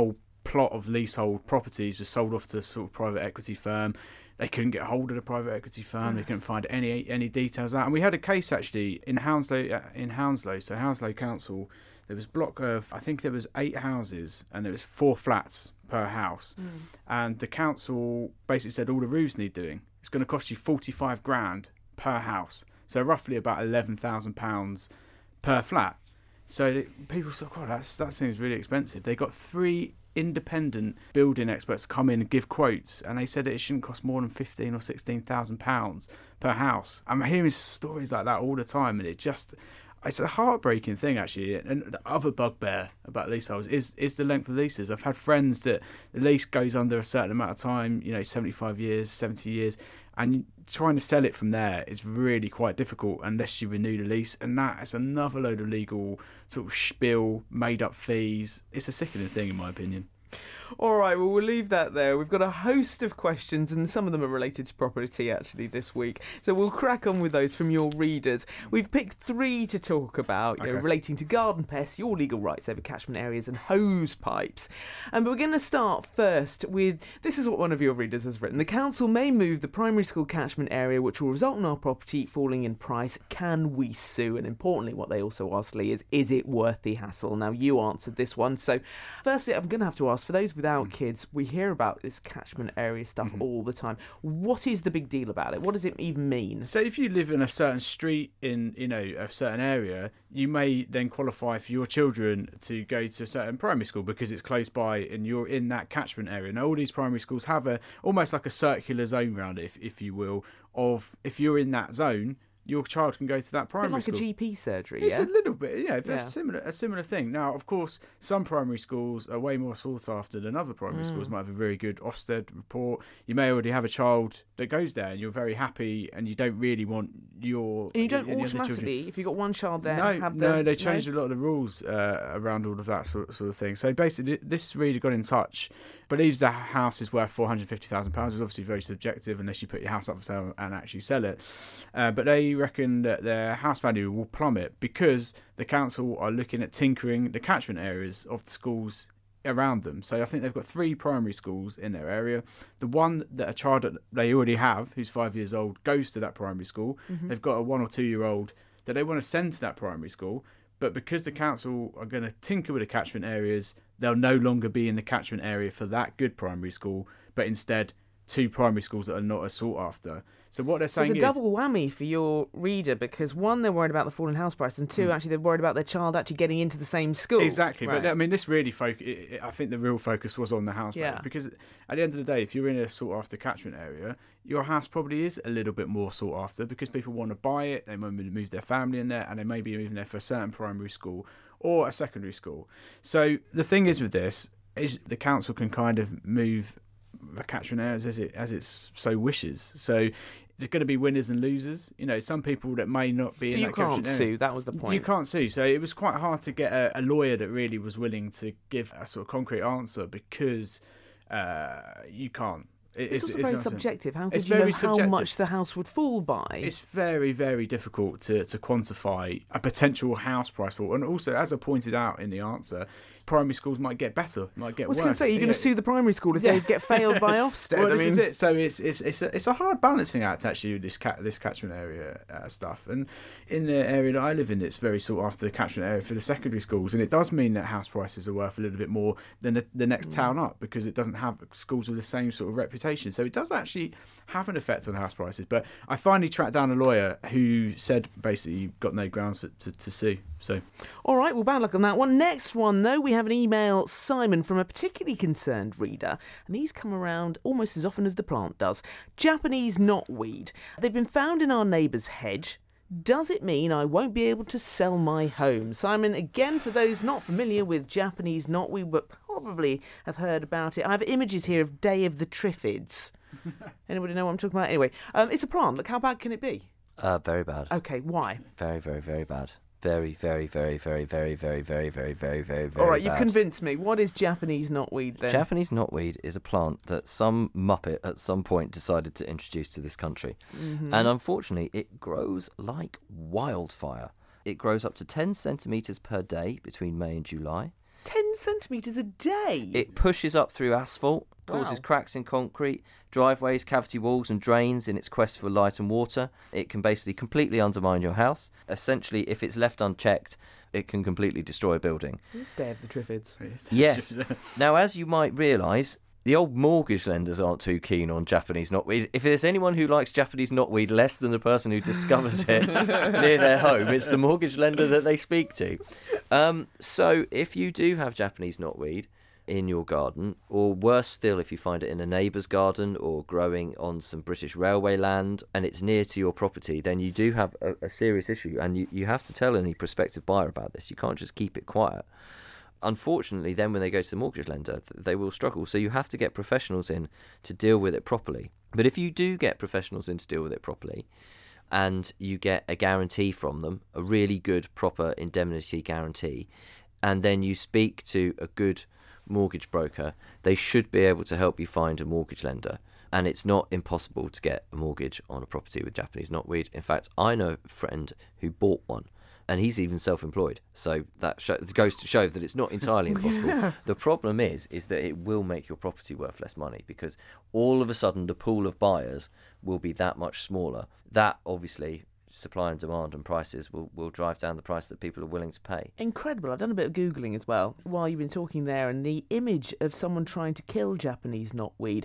plot of leasehold properties was sold off to a sort of private equity firm. They couldn't get hold of the private equity firm. They couldn't find any any details out. And we had a case actually in Hounslow. In Hounslow, so Hounslow Council, there was a block of, I think there was eight houses, and there was four flats per house. Mm. And the council basically said all the roofs need doing. It's going to cost you forty-five grand per house, so roughly about eleven thousand pounds per flat. So people thought, God, that's, that seems really expensive. They got three independent building experts to come in and give quotes, and they said it shouldn't cost more than fifteen or sixteen thousand pounds per house. I'm hearing stories like that all the time, and it just, it's a heartbreaking thing actually. And the other bugbear about leaseholds is is the length of leases. I've had friends that the lease goes under a certain amount of time, you know, seventy-five years, seventy years, and trying to sell it from there is really quite difficult unless you renew the lease, and that is another load of legal sort of spiel, made up fees. It's a sickening thing in my opinion. All right, well, we'll leave that there. We've got a host of questions, and some of them are related to property, actually, this week. So we'll crack on with those from your readers. We've picked three to talk about, you okay. know, relating to garden pests, your legal rights over catchment areas, and hose pipes. And we're going to start first with, this is what one of your readers has written. The council may move the primary school catchment area, which will result in our property falling in price. Can we sue? And importantly, what they also asked, Lee, is, is it worth the hassle? Now, you answered this one. So firstly, I'm going to have to ask, for those without kids, we hear about this catchment area stuff mm-hmm. all the time. What is the big deal about it? What does it even mean? So if you live in a certain street in, you know, a certain area, you may then qualify for your children to go to a certain primary school because it's close by and you're in that catchment area. Now all these primary schools have a almost like a circular zone around it, if, if you will, of if you're in that zone, your child can go to that primary a bit like school. a G P surgery, it's yeah? It's a little bit, yeah, yeah. A similar, a similar thing. Now, of course, some primary schools are way more sought after than other primary mm. schools. Might have a very good Ofsted report. You may already have a child that goes there and you're very happy and you don't really want your... And you don't automatically, if you've got one child there, no, have No, the, they changed no? a lot of the rules uh, around all of that sort, sort of thing. So basically, this reader got in touch, believes the house is worth four hundred fifty thousand pounds. It's obviously very subjective unless you put your house up for sale and actually sell it. Uh, but they reckon that their house value will plummet because the council are looking at tinkering the catchment areas of the schools around them. So I think they've got three primary schools in their area. The one that a child that they already have, who's five years old, goes to that primary school. Mm-hmm. They've got a one or two year old that they want to send to that primary school. But because the council are going to tinker with the catchment areas, they'll no longer be in the catchment area for that good primary school, but instead two primary schools that are not as sought after. So what they're saying is... It's a double whammy for your reader because, one, they're worried about the falling house price, and two, mm. actually, they're worried about their child actually getting into the same school. Exactly. Right. But, I mean, this really... Fo- I think the real focus was on the house yeah. value because at the end of the day, if you're in a sought-after catchment area, your house probably is a little bit more sought-after because people want to buy it, they want to move their family in there, and they may be moving there for a certain primary school or a secondary school. So the thing is with this is the council can kind of move the catchment areas as it as it so wishes. So there's going to be winners and losers. You know, some people that may not be so in you that can't catchment area. sue. That was the point. You can't sue. So it was quite hard to get a, a lawyer that really was willing to give a sort of concrete answer because uh, you can't. It's, it's also it's very subjective. How could it's you know very how subjective. much the house would fall by? It's very, very difficult to, to quantify a potential house price fall. And also, as I pointed out in the answer, primary schools might get better, might get I was worse. going to say, you're going to sue the primary school if yeah. they get failed by Ofsted. Well, I this mean... is it. So it's it's it's a, it's a hard balancing act actually. This cat this catchment area uh, stuff, and in the area that I live in, it's very sought after the catchment area for the secondary schools, and it does mean that house prices are worth a little bit more than the, the next mm. town up because it doesn't have schools with the same sort of reputation. So it does actually have an effect on house prices. But I finally tracked down a lawyer who said basically you've got no grounds for, to to sue. So all right, well, bad luck on that one. Next one though, we have an email. Simon from a particularly concerned reader, and these come around almost as often as the plant does. Japanese knotweed. They've been found in our neighbour's hedge. Does it mean I won't be able to sell my home? Simon, again, for those not familiar with Japanese knotweed, but probably have heard about it, I have images here of Day of the Triffids. Anybody know what I'm talking about? Anyway, um, it's a plant. Look, how bad can it be? Uh, very bad. Okay, why? Very, very, very bad. Very, very, very, very, very, very, very, very, very, very, very All right, you've bad. convinced me. What is Japanese knotweed then? Japanese knotweed is a plant that some muppet at some point decided to introduce to this country. Mm-hmm. And unfortunately, it grows like wildfire. It grows up to ten centimetres per day between May and July. ten centimetres a day? It pushes up through asphalt, causes Wow. cracks in concrete, driveways, cavity walls and drains in its quest for light and water. It can basically completely undermine your house. Essentially, if it's left unchecked, it can completely destroy a building. It's Day of the Triffids. Yes. Now, as you might realise, the old mortgage lenders aren't too keen on Japanese knotweed. If there's anyone who likes Japanese knotweed less than the person who discovers it near their home, it's the mortgage lender that they speak to. Um, so if you do have Japanese knotweed in your garden, or worse still, if you find it in a neighbour's garden or growing on some British railway land and it's near to your property, then you do have a, a serious issue, and you, you have to tell any prospective buyer about this. You can't just keep it quiet. Unfortunately, then when they go to the mortgage lender, they will struggle. So you have to get professionals in to deal with it properly. But if you do get professionals in to deal with it properly, and you get a guarantee from them, a really good, proper indemnity guarantee, and then you speak to a good mortgage broker, they should be able to help you find a mortgage lender. And it's not impossible to get a mortgage on a property with Japanese knotweed. In fact, I know a friend who bought one, and he's even self-employed. So that show, goes to show that it's not entirely impossible. Yeah. The problem is, is that it will make your property worth less money, because all of a sudden the pool of buyers will be that much smaller. That, obviously, supply and demand and prices will, will drive down the price that people are willing to pay. Incredible. I've done a bit of Googling as well while you've been talking there, and the image of someone trying to kill Japanese knotweed.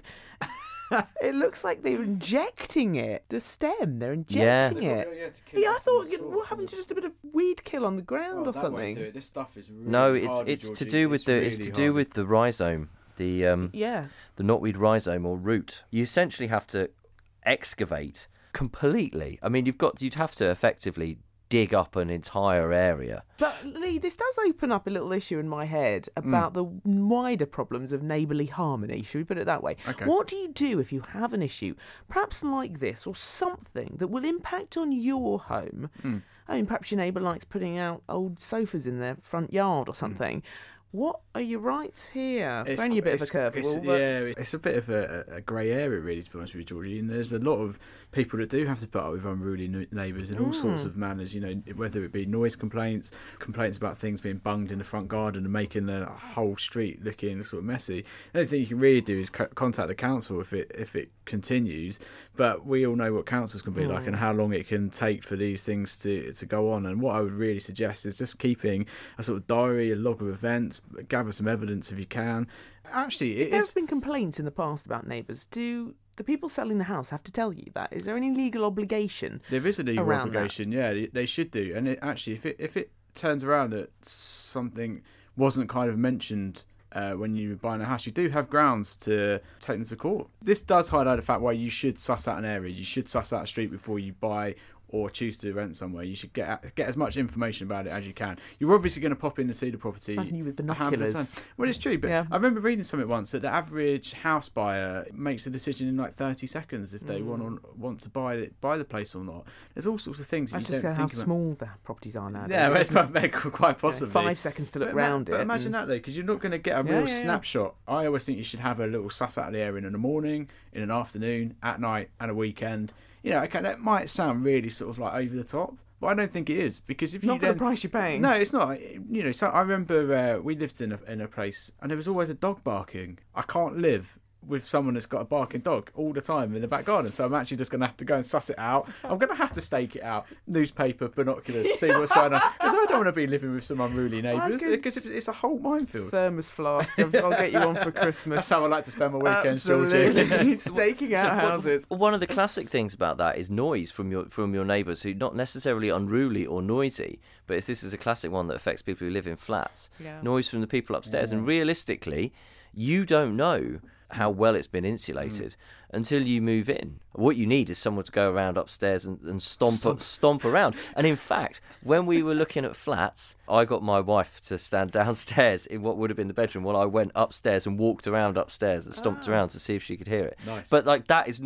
It looks like they're injecting it. The stem, they're injecting yeah. it. Yeah, yeah I thought, what happened to just a bit of weed kill on the ground oh, or something? This stuff is really no, it's hardy, it's Georgie. to do with it's the really it's to hardy. do with the rhizome, the um yeah, the knotweed rhizome or root. You essentially have to excavate completely. I mean, you've got you'd have to effectively dig up an entire area. But Lee, this does open up a little issue in my head about mm. the wider problems of neighbourly harmony. Should we put it that way? Okay. What do you do if you have an issue, perhaps like this, or something that will impact on your home? Mm. I mean, perhaps your neighbour likes putting out old sofas in their front yard or something. Mm. What are your rights here? It's only a bit it's, of a curveball. It's, but... Yeah, it's a bit of a, a grey area, really, to be honest with you, Georgie. And there's a lot of people that do have to put up with unruly neighbours in all mm. sorts of manners, you know, whether it be noise complaints, complaints about things being bunged in the front garden and making the whole street looking sort of messy. The only thing you can really do is co- contact the council if it if it continues. But we all know what councils can be mm. like and how long it can take for these things to, to go on. And what I would really suggest is just keeping a sort of diary, a log of events, gather some evidence if you can. Actually, it there is... have been complaints in the past about neighbours. Do the people selling the house have to tell you that? Is there any legal obligation? There is a legal obligation, that? yeah, they should do. And it, actually, if it if it turns around that something wasn't kind of mentioned uh, when you were buying a house, you do have grounds to take them to court. This does highlight the fact why you should suss out an area. You should suss out a street before you buy or choose to rent somewhere. You should get get as much information about it as you can. You're obviously going to pop in and see the property. It's like you with a handful of binoculars. times. Well, it's true, but yeah. I remember reading something once that the average house buyer makes a decision in like thirty seconds if they mm. want want to buy it, buy the place or not. There's all sorts of things that That's you just don't how think about. small the properties are now. Yeah, well, it's quite possibly. You know, five seconds to look but round ima- it. But imagine and... that though, because you're not going to get a yeah, real yeah, snapshot. Yeah. I always think you should have a little suss out of the area in the morning, in an afternoon, at night, and a weekend. You know, okay, that might sound really sort of like over the top, but I don't think it is, because if you not for then, the price you're paying. No, it's not. You know, so I remember uh, we lived in a in a place, and there was always a dog barking. I can't live with someone that's got a barking dog all the time in the back garden, so I'm actually just going to have to go and suss it out. I'm going to have to stake it out, newspaper, binoculars, see what's going on, because I don't want to be living with some unruly neighbours, because it's a whole minefield. Thermos flask, I'll get you one for Christmas. That's how I like to spend my weekends, Absolutely. Georgie. Staking out so, houses. One of the classic things about that is noise from your from your neighbours, who not necessarily unruly or noisy, but it's, this is a classic one that affects people who live in flats. Yeah. Noise from the people upstairs, yeah. and realistically, you don't know how well it's been insulated mm. until you move in. What you need is someone to go around upstairs and, and stomp, stomp stomp around. And in fact, when we were looking at flats, I got my wife to stand downstairs in what would have been the bedroom while I went upstairs and walked around upstairs and stomped ah. around to see if she could hear it. Nice. But like that is not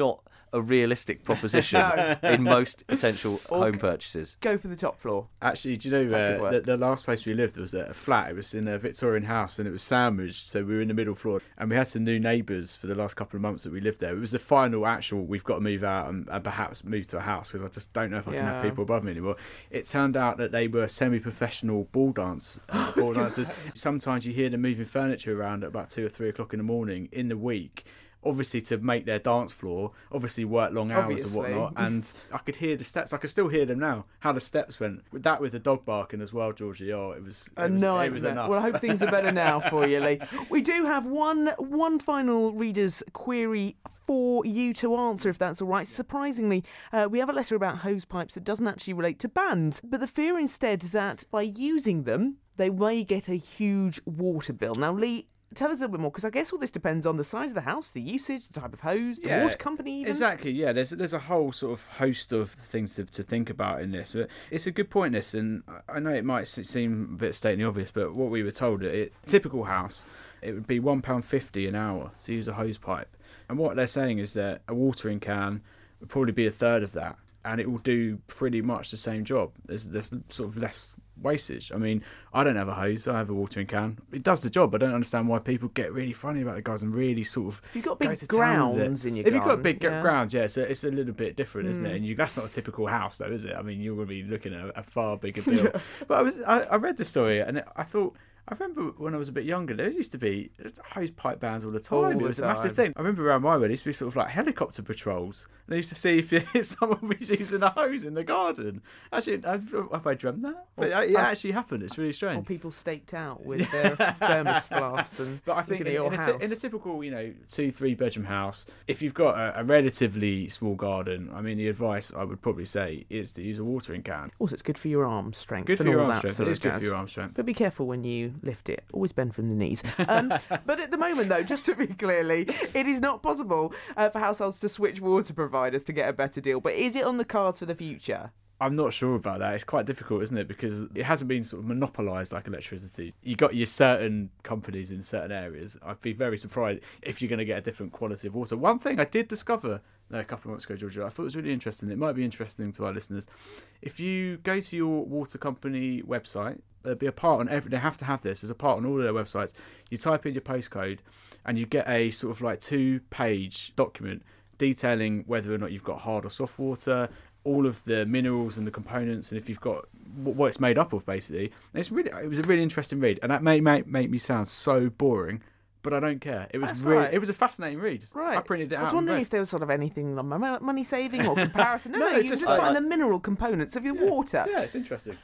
a realistic proposition No. in most potential Or home g- purchases. Go for the top floor. Actually, do you know That could uh, work. the, the last place we lived was a flat. It was in a Victorian house and it was sandwiched, so we were in the middle floor. And we had some new neighbours for the last couple of months that we lived there. It was the final actual, we've got to move out and, and perhaps move to a house because I just don't know if I can have Yeah. people above me anymore. It turned out that they were semi-professional ball dance uh, ball dancers. Sometimes you hear them moving furniture around at about two or three o'clock in the morning in the week. Obviously to make their dance floor, obviously work long hours Obviously. and whatnot. And I could hear the steps. I could still hear them now. How the steps went. With that, with the dog barking as well, Georgie. Oh, it was. It A was, nightmare. it was enough. Well, I hope things are better now for you, Lee. We do have one one final reader's query for you to answer, if that's all right. Surprisingly, uh, we have a letter about hose pipes that doesn't actually relate to bands, but the fear instead that by using them, they may get a huge water bill. Now, Lee, tell us a little bit more, because I guess all this depends on the size of the house, the usage, the type of hose, the Yeah, water company even. Exactly, yeah. There's there's a whole sort of host of things to, to think about in this. But it's a good point, this, and I know it might s- seem a bit stating the obvious, but what we were told, it typical house, it would be one pound fifty an hour to use a hose pipe. And what they're saying is that a watering can would probably be a third of that, and it will do pretty much the same job. There's there's sort of less wastage. I mean, I don't have a hose, I have a watering can. It does the job. I don't understand why people get really funny about the guys and really sort of If you've got go big to town with it. grounds in your If you've got garden, big yeah. grounds, yeah, so it's a little bit different, isn't Mm. it? And you, that's not a typical house, though, is it? I mean, you're going to be looking at a, a far bigger bill. But I was, I, I read the story and I thought, I remember when I was a bit younger, there used to be hose pipe bands all the time. All it the was a massive time. thing. I remember around my way, there used to be sort of like helicopter patrols. And they used to see if, if someone was using a hose in the garden. Actually, have, have I dreamt that? But it Or- actually happened. It's really Or strange. people staked out with their thermos flasks and But I think looking in, at your in, a house. t- in a typical, you know, two, three bedroom house, if you've got a, a relatively small garden, I mean, the advice I would probably say is to use a watering can. Also, it's good for your arm strength. Good for and your all arm that strength. sort It of is good jazz. for your arm strength. But be careful when you lift it. Always bend from the knees. Um, but at the moment, though, just to be clearly, it is not possible uh, for households to switch water providers to get a better deal. But is it on the cards for the future? I'm not sure about that. It's quite difficult, isn't it? Because it hasn't been sort of monopolised like electricity. You got your certain companies in certain areas. I'd be very surprised if you're going to get a different quality of water. One thing I did discover a couple of months ago, Georgia, I thought was really interesting. It might be interesting to our listeners. If you go to your water company website, there'll be a part on every. They have to have this. There's a part on all of their websites. You type in your postcode, and you get a sort of like two-page document detailing whether or not you've got hard or soft water, all of the minerals and the components, and if you've got what it's made up of, basically. And it's really, it was a really interesting read, and that may make make me sound so boring, but I don't care. It was That's really, right. it was a fascinating read. Right. I printed it I out. was and wondering read. if there was sort of anything like mo- money saving or comparison. No, no, No, you just- just, I- find I- the mineral components of your Yeah. water. Yeah, it's interesting.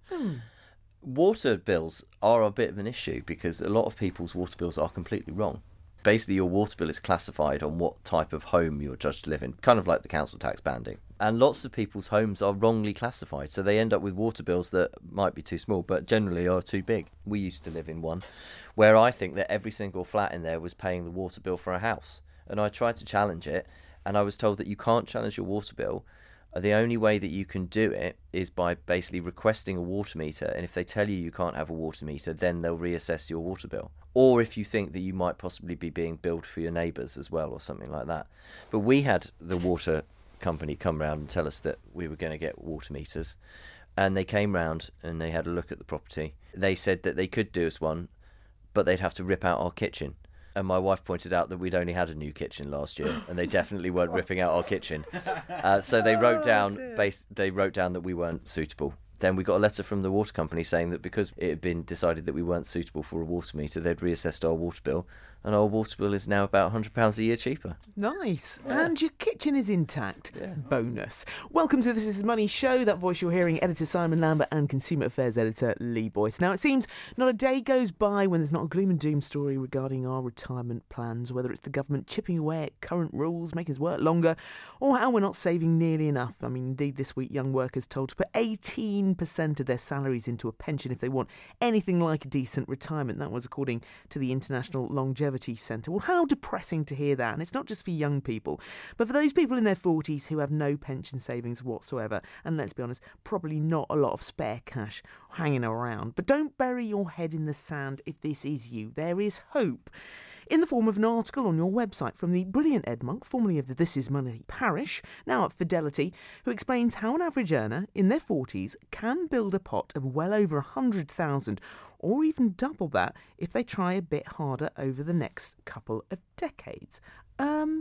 Water bills are a bit of an issue because a lot of people's water bills are completely wrong. Basically, your water bill is classified on what type of home you're judged to live in, kind of like the council tax banding. And lots of people's homes are wrongly classified, so they end up with water bills that might be too small, but generally are too big. We used to live in one where I think that every single flat in there was paying the water bill for a house. And I tried to challenge it, and I was told that you can't challenge your water bill. The only way that you can do it is by basically requesting a water meter, and if they tell you you can't have a water meter, then they'll reassess your water bill. Or if you think that you might possibly be being billed for your neighbours as well, or something like that. But we had the water company come round and tell us that we were going to get water meters, and they came round and they had a look at the property. They said that they could do us one, but they'd have to rip out our kitchen. And my wife pointed out that we'd only had a new kitchen last year, and they definitely weren't ripping out our kitchen. Uh, so they wrote down, based, they wrote down that we weren't suitable. Then we got a letter from the water company saying that because it had been decided that we weren't suitable for a water meter, they'd reassessed our water bill, and our water bill is now about one hundred pounds a year cheaper. Nice. And your kitchen is intact. Yeah. Bonus. Welcome to This Is Money Show. That voice you're hearing, editor Simon Lambert and consumer affairs editor Lee Boyce. Now, it seems not a day goes by when there's not a gloom and doom story regarding our retirement plans, whether it's the government chipping away at current rules, making us work longer, or how we're not saving nearly enough. I mean, indeed, this week, young workers told to put eighteen percent of their salaries into a pension if they want anything like a decent retirement. That was according to the International Longevity Centre. Well, how depressing to hear that. And it's not just for young people, but for those people in their forties who have no pension savings whatsoever. And let's be honest, probably not a lot of spare cash hanging around. But don't bury your head in the sand if this is you. There is hope. in the form of an article on your website from the brilliant Ed Monk, formerly of the This Is Money parish, now at Fidelity, who explains how an average earner in their forties can build a pot of well over one hundred thousand, or even double that if they try a bit harder over the next couple of decades. Um,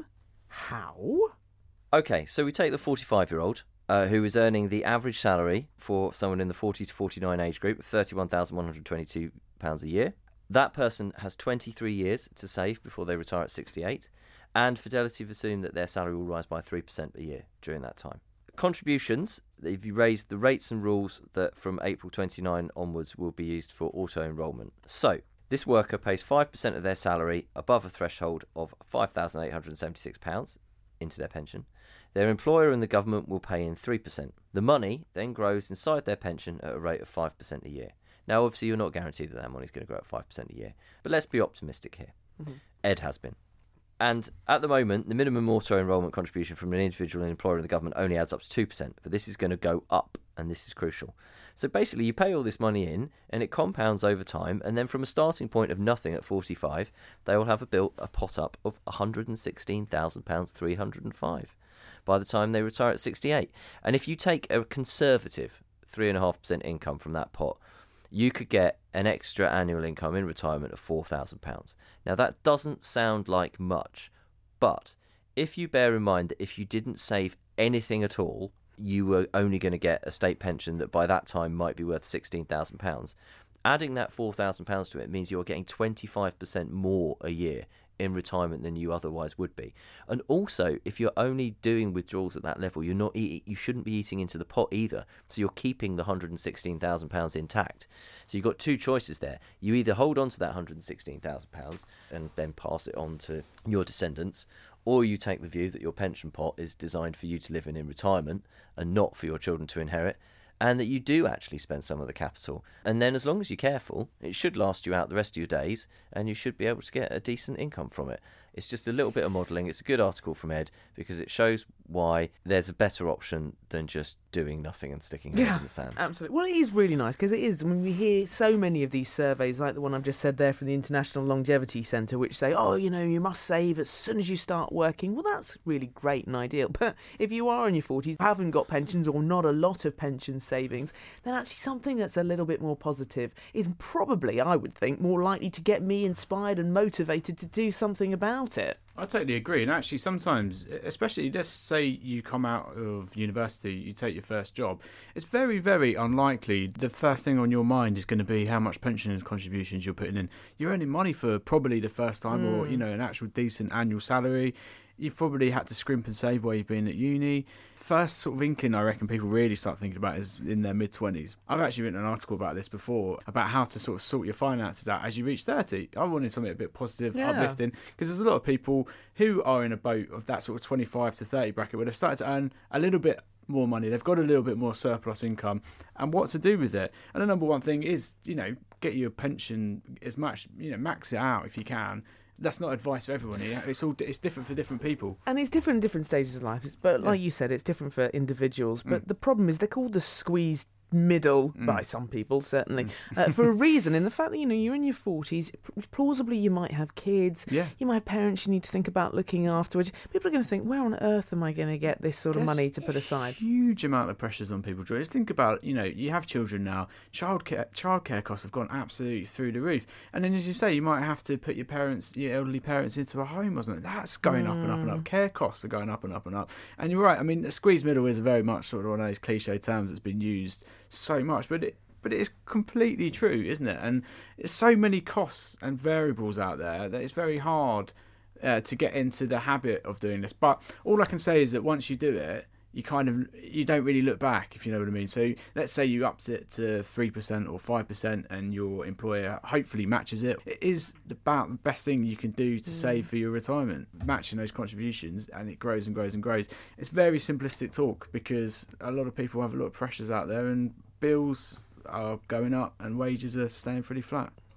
how? Okay, so we take the forty-five-year-old uh, who is earning the average salary for someone in the forty to forty-nine age group of thirty-one thousand one hundred twenty-two pounds a year. That person has twenty-three years to save before they retire at sixty-eight, and Fidelity have assumed that their salary will rise by three percent a year during that time. Contributions, if you raise the rates and rules that from April twenty-ninth onwards will be used for auto-enrolment. So, this worker pays five percent of their salary above a threshold of five thousand eight hundred seventy-six pounds into their pension. Their employer and the government will pay in three percent. The money then grows inside their pension at a rate of five percent a year. Now, obviously, you're not guaranteed that that money is going to grow at five percent a year, but let's be optimistic here. Mm-hmm. Ed has been. And at the moment, the minimum auto-enrolment contribution from an individual and employer and the government only adds up to two percent, but this is going to go up, and this is crucial. So basically, you pay all this money in, and it compounds over time, and then from a starting point of nothing at forty-five, they will have a built a pot up of one hundred sixteen thousand pounds three hundred five by the time they retire at sixty-eight. And if you take a conservative three point five percent income from that pot, you could get an extra annual income in retirement of four thousand pounds. Now, that doesn't sound like much, but if you bear in mind that if you didn't save anything at all, you were only going to get a state pension that by that time might be worth sixteen thousand pounds. Adding that four thousand pounds to it means you're getting twenty-five percent more a year in retirement than you otherwise would be. And also, if you're only doing withdrawals at that level, you're not eat, you shouldn't be eating into the pot either. So you're keeping the one hundred sixteen thousand pounds intact. So you've got two choices there. You either hold on to that one hundred sixteen thousand pounds and then pass it on to your descendants, or you take the view that your pension pot is designed for you to live in in retirement and not for your children to inherit, and that you do actually spend some of the capital. And then as long as you're careful, it should last you out the rest of your days, and you should be able to get a decent income from it. It's just a little bit of modelling. It's a good article from Ed because it shows why there's a better option than just doing nothing and sticking your Yeah, head in the sand. absolutely. Well, it is really nice because it is. I mean, we hear so many of these surveys, like the one I've just said there from the International Longevity Centre, which say, oh, you know, you must save as soon as you start working. Well, that's really great and ideal. But if you are in your forties, haven't got pensions or not a lot of pension savings, then actually something that's a little bit more positive is probably, I would think, more likely to get me inspired and motivated to do something about it. I totally agree. And actually, sometimes, especially, let's say you come out of university, you take your first job, it's very, very unlikely the first thing on your mind is going to be how much pension contributions you're putting in. You're earning money for probably the first time mm. or, you know, an actual decent annual salary. You've probably had to scrimp and save while you've been at uni. First sort of inkling I reckon people really start thinking about is in their mid-twenties. I've actually written an article about this before, about how to sort of sort your finances out as you reach thirty. I wanted something a bit positive, yeah. uplifting, because there's a lot of people who are in a boat of that sort of twenty-five to thirty bracket where they've started to earn a little bit more money. They've got a little bit more surplus income and what to do with it. And the number one thing is, you know, get your pension as much, you know, max it out if you can. That's not advice for everyone. It's all it's different for different people. And it's different in different stages of life. But like yeah. you said, it's different for individuals. But mm. the problem is they're called the squeezed middle mm. by some people, certainly, mm. uh, for a reason. In the fact that, you know, you're in your forties, plausibly you might have kids, yeah. you might have parents you need to think about looking afterwards. People are going to think, where on earth am I going to get this sort There's of money to put aside? Huge amount of pressures on people, Joy. Just think about, you know, you have children now, childcare childcare costs have gone absolutely through the roof. And then, as you say, you might have to put your parents, your elderly parents into a home or something. That's going mm. up and up and up. Care costs are going up and up and up. And you're right, I mean, the squeeze middle is very much sort of one of those cliche terms that's been used so much, but it but it is completely true, isn't it? And there's so many costs and variables out there that it's very hard uh, to get into the habit of doing this. But all I can say is that once you do it, you kind of you don't really look back, if you know what I mean. So let's say you upped it to three percent or five percent and your employer hopefully matches it. It is about the best thing you can do to mm. save for your retirement, matching those contributions, and it grows and grows and grows. It's very simplistic talk because a lot of people have a lot of pressures out there and bills are going up and wages are staying pretty flat.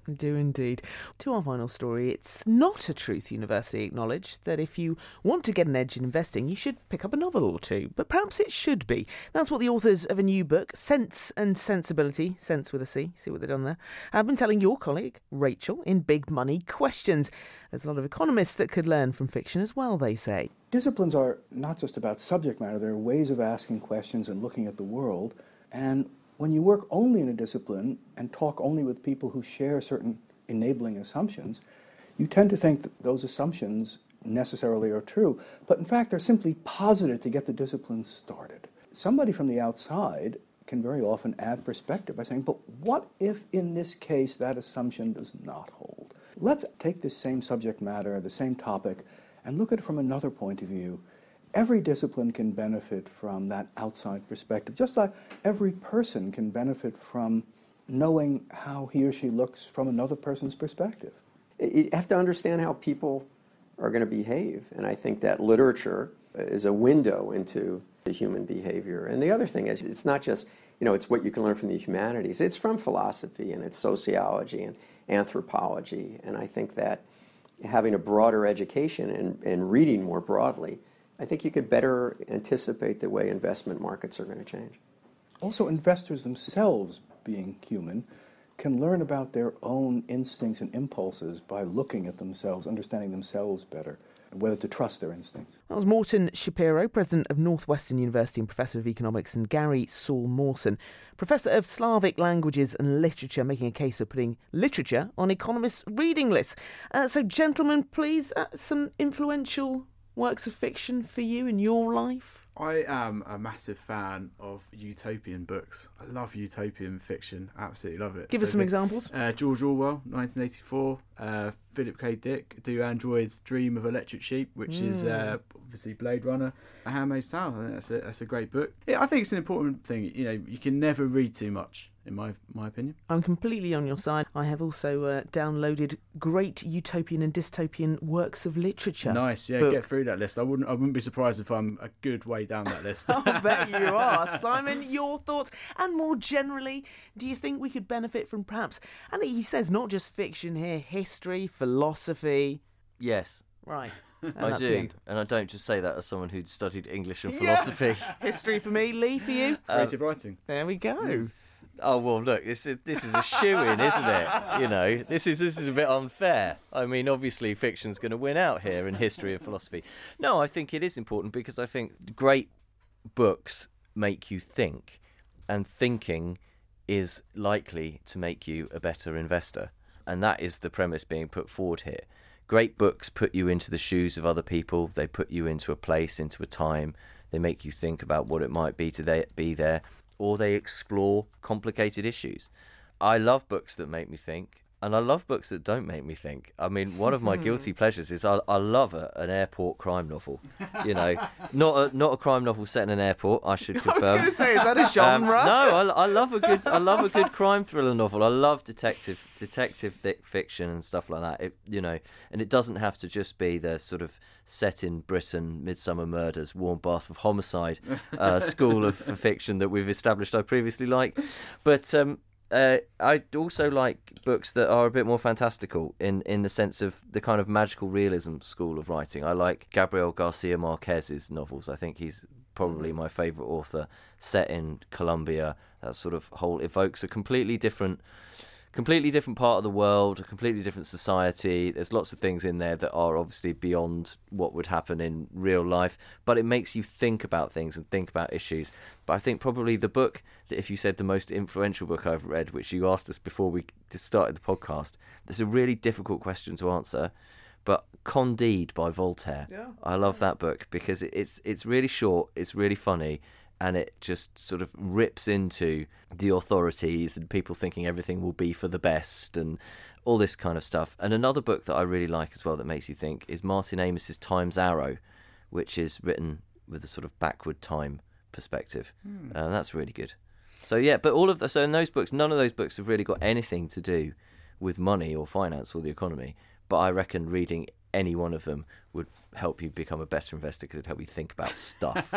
I do indeed. To our final story, it's not a truth University acknowledged that if you want to get an edge in investing, you should pick up a novel or two. But perhaps it should be. That's what the authors of a new book, Sense and Sensibility, Sense with a C, see what they've done there, have been telling your colleague, Rachel, in Big Money Questions. There's a lot of economists that could learn from fiction as well, they say. Disciplines are not just about subject matter. They're ways of asking questions and looking at the world. And when you work only in a discipline and talk only with people who share certain enabling assumptions, you tend to think that those assumptions necessarily are true. But in fact, they're simply posited to get the discipline started. Somebody from the outside can very often add perspective by saying, but what if in this case that assumption does not hold? Let's take this same subject matter, the same topic, and look at it from another point of view. Every discipline can benefit from that outside perspective, just like every person can benefit from knowing how he or she looks from another person's perspective. You have to understand how people are going to behave, and I think that literature is a window into the human behavior. And the other thing is, it's not just, you know, it's what you can learn from the humanities. It's from philosophy, and it's sociology and anthropology, and I think that having a broader education and, and reading more broadly, I think you could better anticipate the way investment markets are going to change. Also, investors themselves, being human, can learn about their own instincts and impulses by looking at themselves, understanding themselves better, and whether to trust their instincts. That was Morton Shapiro, President of Northwestern University and Professor of Economics, and Gary Saul Mawson, Professor of Slavic Languages and Literature, making a case for putting literature on economists' reading lists. Uh, so, gentlemen, please, uh, some influential works of fiction for you in your life? I am a massive fan of utopian books. I love utopian fiction. Absolutely love it. Give so us some the, examples. Uh, George Orwell, nineteen eighty-four. Uh, Philip K. Dick, Do Androids Dream of Electric Sheep, which mm. is uh, obviously Blade Runner. A Handmaid's Tale. I think that's a, that's a great book. Yeah, I think it's an important thing. You know, you can never read too much, in my my opinion. I'm completely on your side. I have also uh, downloaded great utopian and dystopian works of literature. Nice, yeah, book. Get through that list. I wouldn't I wouldn't be surprised if I'm a good way down that list. I bet you are. Simon, your thoughts? And more generally, do you think we could benefit from perhaps, and he says not just fiction here, history, philosophy? Yes. Right. And I do, and I don't just say that as someone who'd studied English and philosophy. Yeah. History for me, Lee for you. Creative um, writing. There we go. Mm. Oh well, look, this is this is a shoe-in, isn't it? You know, this is this is a bit unfair. I mean, obviously, fiction's going to win out here in history and philosophy. No, I think it is important because I think great books make you think, and thinking is likely to make you a better investor, and that is the premise being put forward here. Great books put you into the shoes of other people. They put you into a place, into a time. They make you think about what it might be to be there, or they explore complicated issues. I love books that make me think, and I love books that don't make me think. I mean, one of my guilty pleasures is I, I love a, an airport crime novel. You know, not a, not a crime novel set in an airport, I should confirm. I was going to say, is that a genre? Um, no, I, I love a good I love a good crime thriller novel. I love detective detective fiction and stuff like that. It, you know, and it doesn't have to just be the sort of set in Britain, Midsummer Murders, Warm Bath of Homicide uh, school of fiction that we've established I previously like. But um, uh, I also like books that are a bit more fantastical in, in the sense of the kind of magical realism school of writing. I like Gabriel Garcia Marquez's novels. I think he's probably my favourite author, set in Colombia. That sort of whole evokes a completely different completely different part of the world, a completely different society. There's lots of things in there that are obviously beyond what would happen in real life, but it makes you think about things and think about issues. But I think probably the book that, if you said the most influential book I've read, which you asked us before we started the podcast, that's a really difficult question to answer, but Candide by Voltaire. Yeah. I love that book because it's it's really short, it's really funny, and it just sort of rips into the authorities and people thinking everything will be for the best and all this kind of stuff. And another book that I really like as well that makes you think is Martin Amis's Time's Arrow, which is written with a sort of backward time perspective. Mm. Uh, that's really good. So yeah, but all of the, so in those books, none of those books have really got anything to do with money or finance or the economy. But I reckon reading any one of them would help you become a better investor because it'd help you think about stuff.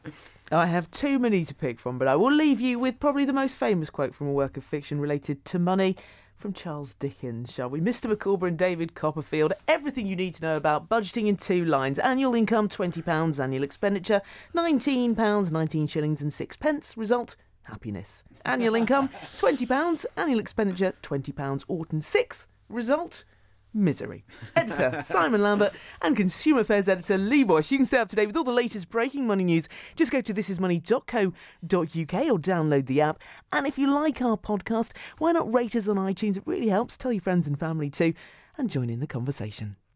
I have too many to pick from, but I will leave you with probably the most famous quote from a work of fiction related to money from Charles Dickens, shall we? Mister McCorber and David Copperfield. Everything you need to know about budgeting in two lines. Annual income, twenty pounds. Annual expenditure, nineteen pounds, nineteen shillings and six pence. Result, happiness. Annual income, twenty pounds. Annual expenditure, twenty pounds, Orton six. Result, misery. Editor Simon Lambert and Consumer Affairs Editor Lee Boyce. You can stay up to date with all the latest breaking money news. Just go to this is money dot co dot uk or download the app. And if you like our podcast, why not rate us on iTunes? It really helps. Tell your friends and family too, and join in the conversation.